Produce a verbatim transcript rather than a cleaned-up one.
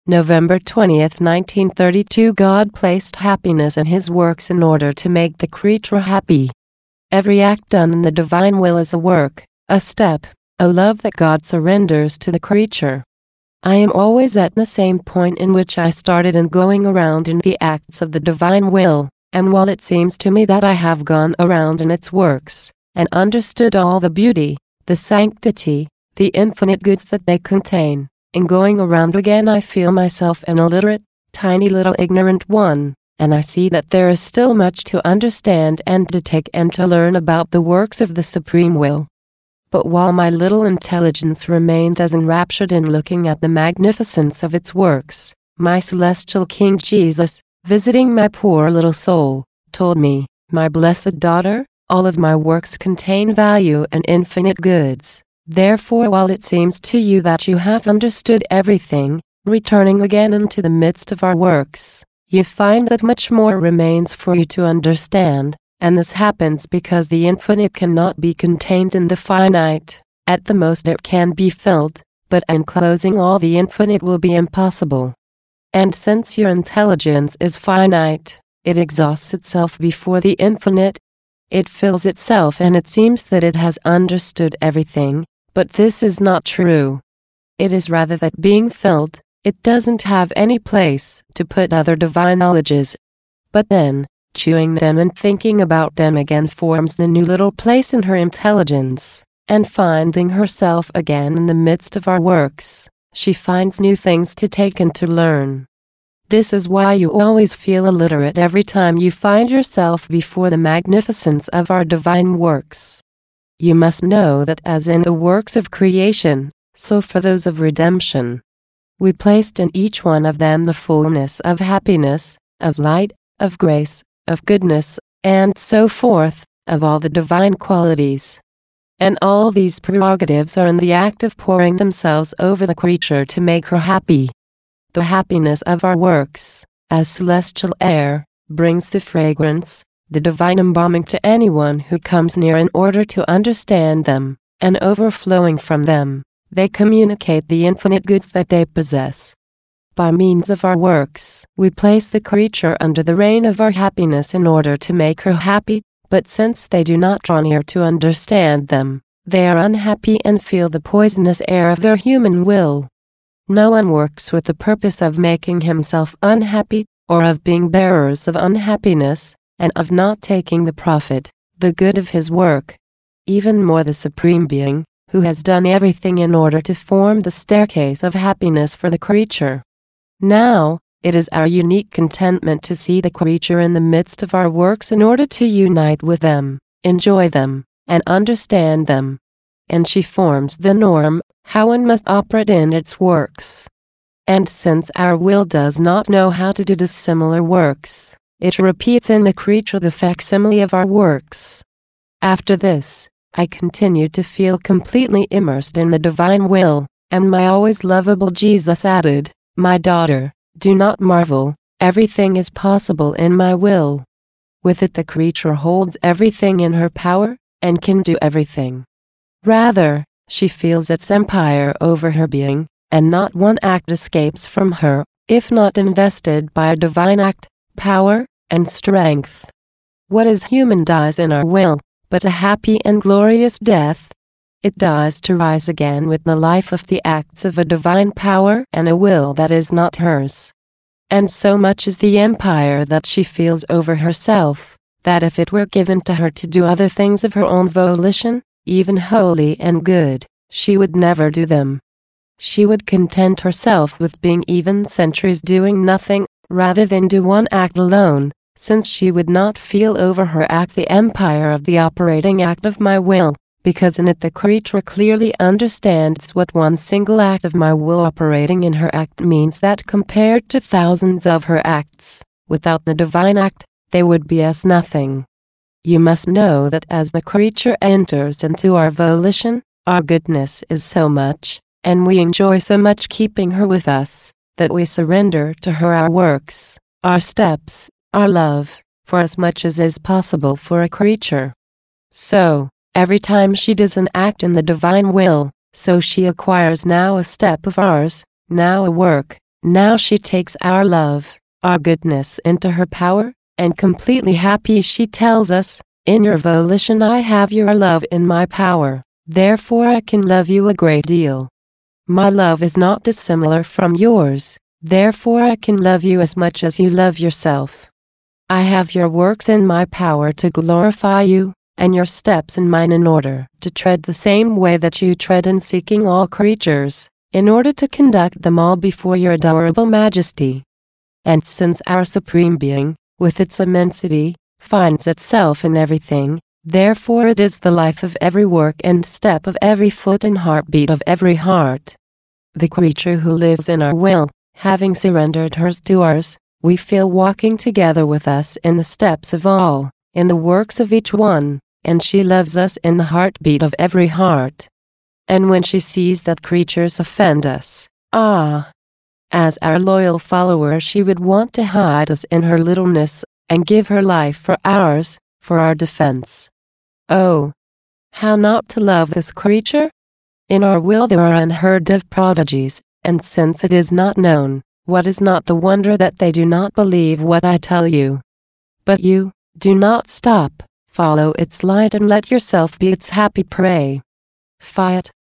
November twentieth, nineteen thirty-two. God placed happiness in his works in order to make the creature happy. Every act done in the divine will is a work, a step, a love that God surrenders to the creature. I am always at the same point in which I started in going around in the acts of the divine will, and while it seems to me that I have gone around in its works, and understood all the beauty, the sanctity, the infinite goods that they contain, in going around again I feel myself an illiterate, tiny little ignorant one, and I see that there is still much to understand and to take and to learn about the works of the Supreme Will. But while my little intelligence remained as enraptured in looking at the magnificence of its works, my celestial King Jesus, visiting my poor little soul, told me, "My blessed daughter, all of my works contain value and infinite goods. Therefore, while it seems to you that you have understood everything, returning again into the midst of our works, you find that much more remains for you to understand, and this happens because the infinite cannot be contained in the finite. At the most it can be filled, but enclosing all the infinite will be impossible. And since your intelligence is finite, it exhausts itself before the infinite. It fills itself and it seems that it has understood everything, but this is not true. It is rather that being filled, it doesn't have any place to put other divine knowledges. But then, chewing them and thinking about them again forms the new little place in her intelligence, and finding herself again in the midst of our works, she finds new things to take and to learn. This is why you always feel illiterate every time you find yourself before the magnificence of our divine works. You must know that as in the works of creation, so for those of redemption, we placed in each one of them the fullness of happiness, of light, of grace, of goodness, and so forth, of all the divine qualities. And all these prerogatives are in the act of pouring themselves over the creature to make her happy. The happiness of our works, as celestial air, brings the fragrance, the divine embalming to anyone who comes near in order to understand them, and overflowing from them, they communicate the infinite goods that they possess. By means of our works, we place the creature under the reign of our happiness in order to make her happy, but since they do not draw near to understand them, they are unhappy and feel the poisonous air of their human will. No one works with the purpose of making himself unhappy, or of being bearers of unhappiness, and of not taking the profit, the good of his work. Even more the Supreme Being, who has done everything in order to form the staircase of happiness for the creature. Now, it is our unique contentment to see the creature in the midst of our works in order to unite with them, enjoy them, and understand them. And she forms the norm, how one must operate in its works. And since our will does not know how to do dissimilar works, it repeats in the creature the facsimile of our works. After this, I continued to feel completely immersed in the divine will, and my always lovable Jesus added, "My daughter, do not marvel, everything is possible in my will." With it the creature holds everything in her power, and can do everything. Rather, she feels its empire over her being, and not one act escapes from her, if not invested by a divine act, power, and strength. What is human dies in our will, but a happy and glorious death. It dies to rise again with the life of the acts of a divine power and a will that is not hers. And so much is the empire that she feels over herself, that if it were given to her to do other things of her own volition, even holy and good, she would never do them. She would content herself with being even centuries doing nothing, rather than do one act alone, since she would not feel over her act the empire of the operating act of my will, because in it the creature clearly understands what one single act of my will operating in her act means, that compared to thousands of her acts, without the divine act, they would be as nothing. You must know that as the creature enters into our volition, our goodness is so much, and we enjoy so much keeping her with us, that we surrender to her our works, our steps, our love, for as much as is possible for a creature. So, every time she does an act in the divine will, so she acquires now a step of ours, now a work, Now she takes our love, our goodness into her power, and completely happy she tells us, in your volition I have your love in my power, therefore I can love you a great deal. My love is not dissimilar from yours, therefore I can love you as much as you love yourself. I have your works in my power to glorify you, and your steps in mine in order to tread the same way that you tread in seeking all creatures, in order to conduct them all before your adorable majesty. And since our Supreme Being, with its immensity, finds itself in everything, therefore it is the life of every work and step of every foot and heartbeat of every heart. The creature who lives in our will, having surrendered hers to ours, we feel walking together with us in the steps of all, in the works of each one, and she loves us in the heartbeat of every heart. And when she sees that creatures offend us, ah! as our loyal follower she would want to hide us in her littleness, and give her life for ours, for our defense. Oh! how not to love this creature? In our will there are unheard of prodigies, and since it is not known, what is not the wonder that they do not believe what I tell you? But you, do not stop, follow its light and let yourself be its happy prey. Fiat.